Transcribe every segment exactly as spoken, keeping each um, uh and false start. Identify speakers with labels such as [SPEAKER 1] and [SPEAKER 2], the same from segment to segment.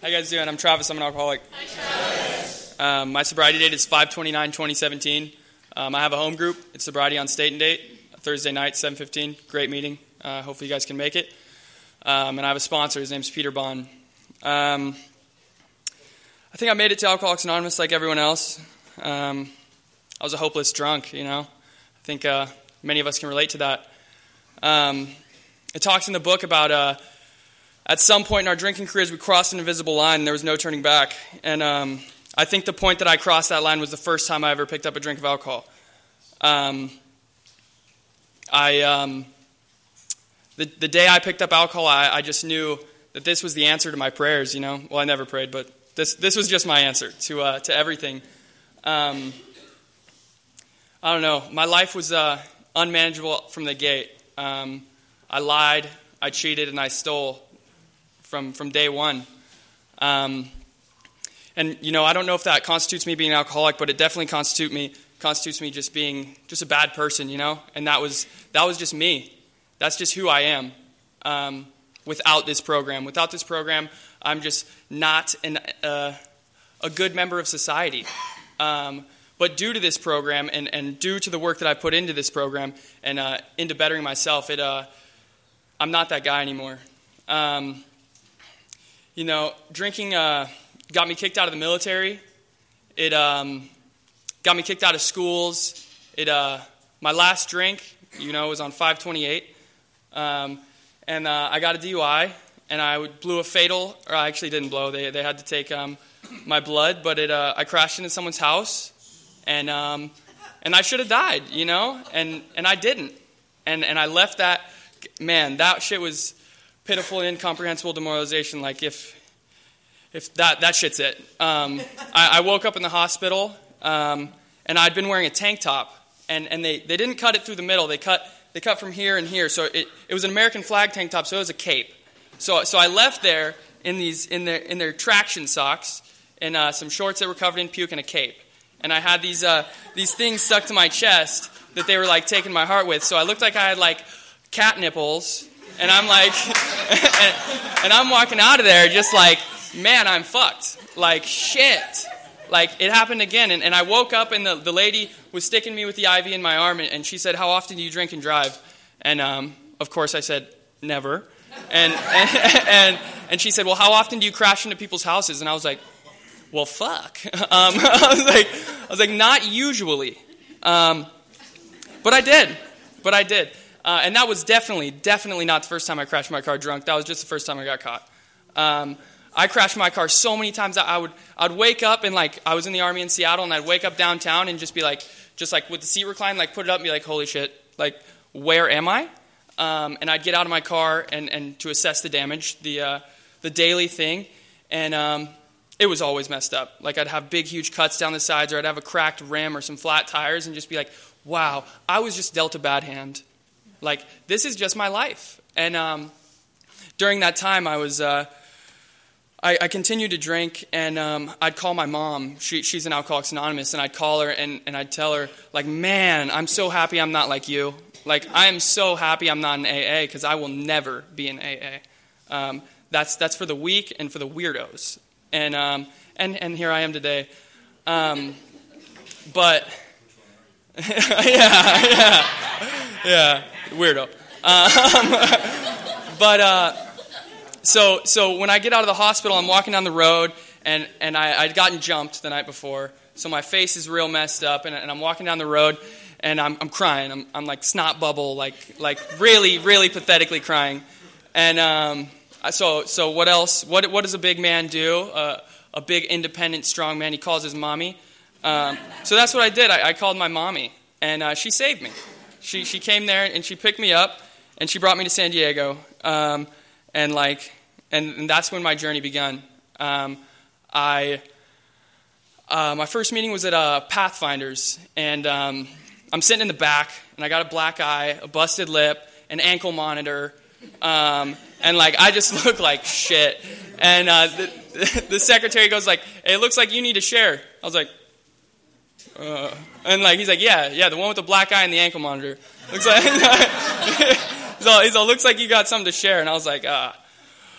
[SPEAKER 1] How you guys doing? I'm Travis. I'm an alcoholic.
[SPEAKER 2] Hi, Travis.
[SPEAKER 1] Um, my sobriety date is five twenty-nine twenty seventeen. Um, I have a home group. It's sobriety on state and date, Thursday night, seven fifteen. Great meeting. Uh, hopefully you guys can make it. Um, and I have a sponsor. His name's Peter Bond. Um, I think I made it to Alcoholics Anonymous like everyone else. Um, I was a hopeless drunk, you know. I think uh, many of us can relate to that. Um, it talks in the book about uh, at some point in our drinking careers we crossed an invisible line and there was no turning back. And um, I think the point that I crossed that line was the first time I ever picked up a drink of alcohol. Um, I um, the the day I picked up alcohol, I, I just knew that this was the answer to my prayers. You know, well, I never prayed, but this this was just my answer to uh, to everything. Um, I don't know. My life was uh, unmanageable from the gate. Um, I lied, I cheated, and I stole from from day one. Um, and you know, I don't know if that constitutes me being an alcoholic, but it definitely constitute me constitutes me just being just a bad person. You know, and that was that was just me. That's just who I am. Um, without this program, without this program, I'm just not an, uh, a good member of society. Um, but due to this program and, and due to the work that I put into this program and uh, into bettering myself, it uh, I'm not that guy anymore. Um, you know, drinking uh, got me kicked out of the military. It um, got me kicked out of schools. It uh, my last drink, you know, was on five twenty-eight. Um, and uh, I got a D U I, and I blew a fatal, or I actually didn't blow. They they had to take um, my blood, but it uh, I crashed into someone's house, and um, and I should have died, you know, and and I didn't, and and I left that. Man, that shit was pitiful and incomprehensible demoralization. Like if if that that shit's it. Um, I, I woke up in the hospital, um, and I'd been wearing a tank top, and and they, they didn't cut it through the middle. They cut. They cut from here and here, so it, it was an American flag tank top, so it was a cape. So so I left there in these in their in their traction socks and uh, some shorts that were covered in puke and a cape, and I had these uh, these things stuck to my chest that they were like taking my heart with. So I looked like I had like cat nipples, and I'm like, and, and I'm walking out of there just like, man, I'm fucked. Like shit. Like, it happened again, and, and I woke up, and the, the lady was sticking me with the I V in my arm, and, and she said, how often do you drink and drive? And, um, of course, I said, never. And, and and and she said, well, how often do you crash into people's houses? And I was like, well, fuck. Um, I was like, I was like, not usually. Um, but I did. But I did. Uh, and that was definitely, definitely not the first time I crashed my car drunk. That was just the first time I got caught. Um I crashed my car so many times that I would I'd wake up and like I was in the Army in Seattle and I'd wake up downtown and just be like just like with the seat recline, like put it up and be like, holy shit, like where am I? Um, and I'd get out of my car and, and to assess the damage, the uh, the daily thing, and um, it was always messed up. Like I'd have big huge cuts down the sides, or I'd have a cracked rim or some flat tires, and just be like, wow, I was just dealt a bad hand. Like this is just my life. And um, during that time, I was. Uh, I, I continued to drink, and um, I'd call my mom. She, she's an Alcoholics Anonymous, and I'd call her, and, and I'd tell her, like, man, I'm so happy I'm not like you. Like, I am so happy I'm not in A A, because I will never be in A A. Um, that's that's for the weak and for the weirdos. And um, and, and here I am today. Um, but, yeah, yeah, yeah, weirdo. Um, but, uh... So so when I get out of the hospital, I'm walking down the road, and, and I, I'd gotten jumped the night before. So my face is real messed up, and, and I'm walking down the road, and I'm I'm crying. I'm I'm like snot bubble, like like really, really pathetically crying. And um, so so what else? What what does a big man do? Uh, a big, independent, strong man. He calls his mommy. Um, so that's what I did. I, I called my mommy, and uh, she saved me. She she came there, and she picked me up, and she brought me to San Diego. Um, And like, and, and that's when my journey began. Um, I, uh, my first meeting was at uh, Pathfinders, and um, I'm sitting in the back, and I got a black eye, a busted lip, an ankle monitor, um, and like I just look like shit. And uh, the, the secretary goes like, "Hey, it looks like you need a share." I was like, uh, and like he's like, "Yeah, yeah, the one with the black eye and the ankle monitor." Looks like. So he's all, looks like you got something to share. And I was like, ah.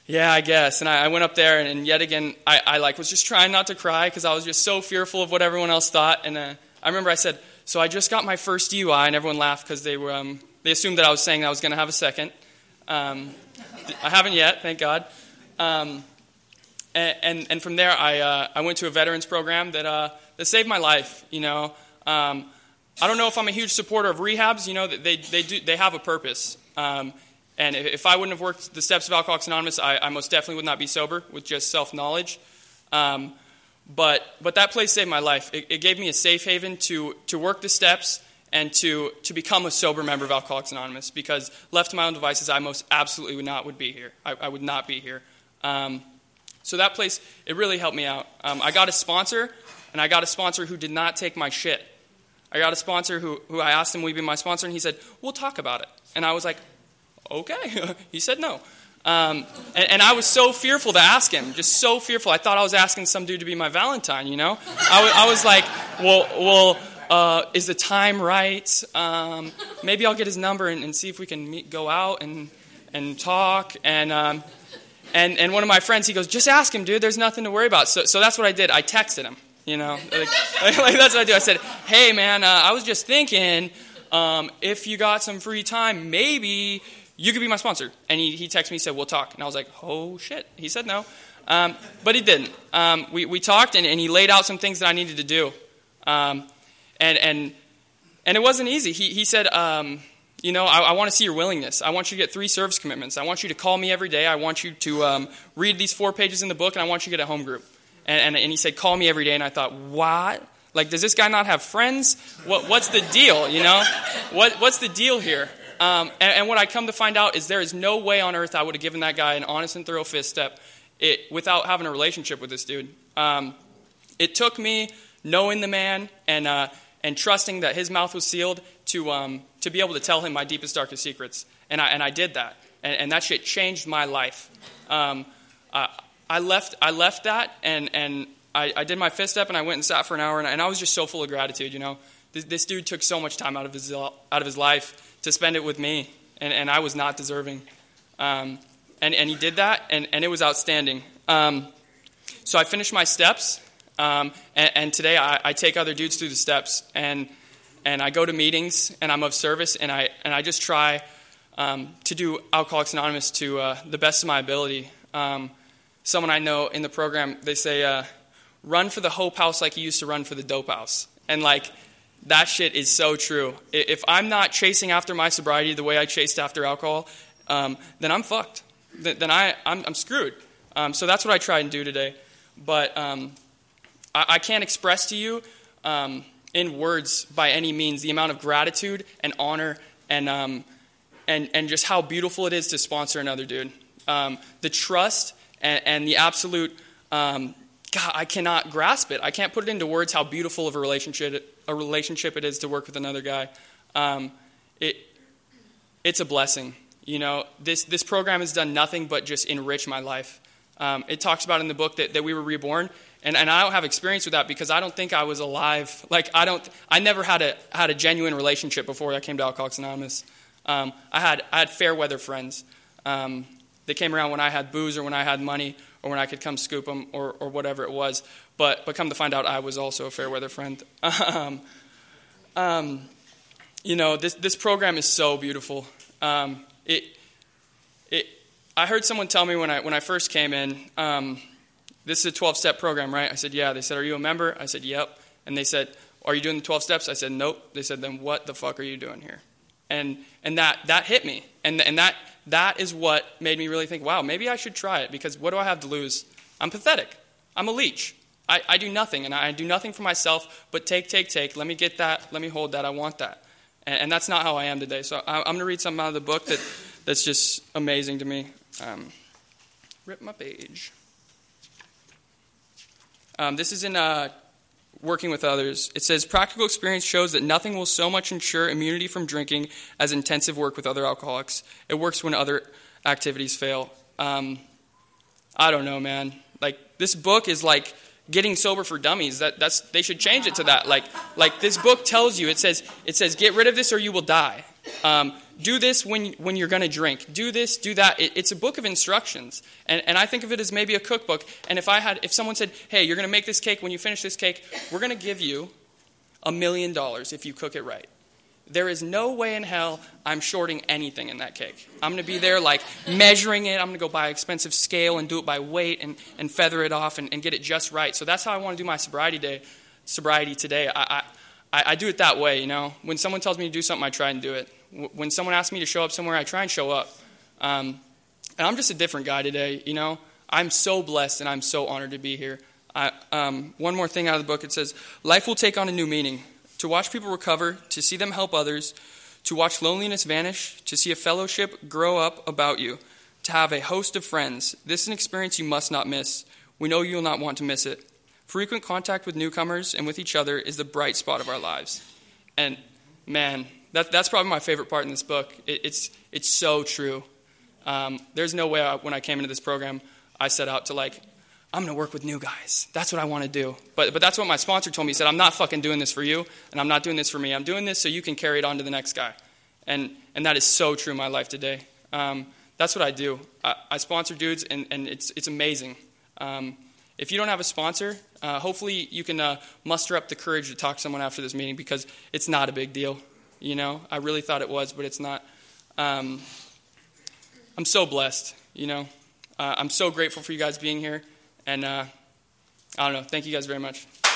[SPEAKER 1] Yeah, I guess. And I, I went up there, and, and yet again, I, I like was just trying not to cry because I was just so fearful of what everyone else thought. And uh, I remember I said, so I just got my first D U I, and everyone laughed because they were um, they assumed that I was saying I was going to have a second. Um, I haven't yet, thank God. Um, and, and and from there, I uh, I went to a veterans program that uh, that saved my life. You know, um, I don't know if I'm a huge supporter of rehabs. You know, they they do they have a purpose. Um, And if I wouldn't have worked the steps of Alcoholics Anonymous, I, I most definitely would not be sober with just self-knowledge. Um, but but that place saved my life. It, it gave me a safe haven to to work the steps and to to become a sober member of Alcoholics Anonymous. Because left to my own devices, I most absolutely would not would be here. I, I would not be here. Um, so that place, it really helped me out. Um, I got a sponsor, and I got a sponsor who did not take my shit. I got a sponsor who who I asked him, will you be my sponsor? And he said, we'll talk about it. And I was like, okay. He said no. Um, and, and I was so fearful to ask him, just so fearful. I thought I was asking some dude to be my Valentine, you know? I, w- I was like, well, well uh, is the time right? Um, maybe I'll get his number and, and see if we can meet, go out and and talk. And, um, and and one of my friends, he goes, just ask him, dude. There's nothing to worry about. So so that's what I did. I texted him, you know? Like, like that's what I do. I said, hey, man, uh, I was just thinking, um, if you got some free time, maybe you could be my sponsor. And he, he texted me, he said, we'll talk. And I was like, oh, shit. He said no. Um, but he didn't. Um, we, we talked, and, and he laid out some things that I needed to do. Um, and and and it wasn't easy. He, he said, um, you know, I, I want to see your willingness. I want you to get three service commitments. I want you to call me every day. I want you to um, read these four pages in the book, and I want you to get a home group. And, and, and he said, call me every day. And I thought, what? Like, does this guy not have friends? What, what's the deal, you know? What What's the deal here? Um, and, and what I come to find out is there is no way on earth I would have given that guy an honest and thorough fifth step it, without having a relationship with this dude. Um, it took me knowing the man and uh, and trusting that his mouth was sealed to um, to be able to tell him my deepest, darkest secrets. And I and I did that, and, and that shit changed my life. Um, uh, I left I left that, and and I, I did my fifth step, and I went and sat for an hour, and, and I was just so full of gratitude. You know, this, this dude took so much time out of his out of his life to spend it with me, and, and I was not deserving. Um, and, and he did that, and, and it was outstanding. Um, so I finished my steps, um, and, and today I, I take other dudes through the steps, and and I go to meetings, and I'm of service, and I and I just try um, to do Alcoholics Anonymous to uh, the best of my ability. Um, someone I know in the program, they say, uh, run for the hope house like you used to run for the dope house. And like, that shit is so true. If I'm not chasing after my sobriety the way I chased after alcohol, um, then I'm fucked. Then I, I'm, I'm screwed. Um, so that's what I try and do today. But um, I, I can't express to you um, in words by any means the amount of gratitude and honor and um, and and just how beautiful it is to sponsor another dude. Um, the trust and, and the absolute, um, God, I cannot grasp it. I can't put it into words how beautiful of a relationship a relationship it is to work with another guy. Um, it it's a blessing. You know, this this program has done nothing but just enrich my life. Um, it talks about in the book that, that we were reborn, and, and I don't have experience with that because I don't think I was alive. Like I don't, I never had a had a genuine relationship before I came to Alcoholics Anonymous. Um, I had I had fair weather friends. Um, they came around when I had booze or when I had money or when I could come scoop them or or whatever it was. But but come to find out, I was also a fair weather friend. um, um, you know, this this program is so beautiful. Um, it it. I heard someone tell me when I when I first came in, um, this is a twelve-step program, right? I said, yeah. They said, are you a member? I said, yep. And they said, are you doing the twelve steps? I said, nope. They said, then what the fuck are you doing here? And and that that hit me, and and that that is what made me really think, wow, maybe I should try it because what do I have to lose? I'm pathetic. I'm a leech. I, I do nothing, and I do nothing for myself but take, take, take. Let me get that. Let me hold that. I want that. And, and that's not how I am today. So I, I'm going to read something out of the book that that's just amazing to me. Um, rip my page. Um, this is in uh, Working with Others. It says, practical experience shows that nothing will so much ensure immunity from drinking as intensive work with other alcoholics. It works when other activities fail. Um, I don't know, man. Like, this book is like getting sober for dummies. That that's they should change it to that. Like like this book tells you, it says it says get rid of this or you will die. Um, do this when when you're going to drink. Do this, do that. It, it's a book of instructions, and and I think of it as maybe a cookbook. And if I had, if someone said, "Hey, you're going to make this cake. When you finish this cake, we're going to give you a million dollars if you cook it right." There is no way in hell I'm shorting anything in that cake. I'm going to be there like measuring it. I'm going to go buy an expensive scale and do it by weight and, and feather it off and, and get it just right. So that's how I want to do my sobriety day, sobriety today. I, I, I do it that way, you know. When someone tells me to do something, I try and do it. When someone asks me to show up somewhere, I try and show up. Um, and I'm just a different guy today, you know. I'm so blessed and I'm so honored to be here. I, um, one more thing out of the book. It says, life will take on a new meaning. To watch people recover, to see them help others, to watch loneliness vanish, to see a fellowship grow up about you, to have a host of friends. This is an experience you must not miss. We know you will not want to miss it. Frequent contact with newcomers and with each other is the bright spot of our lives. And man, that, that's probably my favorite part in this book. It, it's it's so true. Um, there's no way I, when I came into this program, I set out to like, I'm going to work with new guys. That's what I want to do. But but that's what my sponsor told me. He said, I'm not fucking doing this for you, and I'm not doing this for me. I'm doing this so you can carry it on to the next guy. And and that is so true in my life today. Um, that's what I do. I, I sponsor dudes, and, and it's it's amazing. Um, if you don't have a sponsor, uh, hopefully you can uh, muster up the courage to talk to someone after this meeting, because it's not a big deal. You know, I really thought it was, but it's not. Um, I'm so blessed, you know. Uh, I'm so grateful for you guys being here. And uh, I don't know. Thank you guys very much.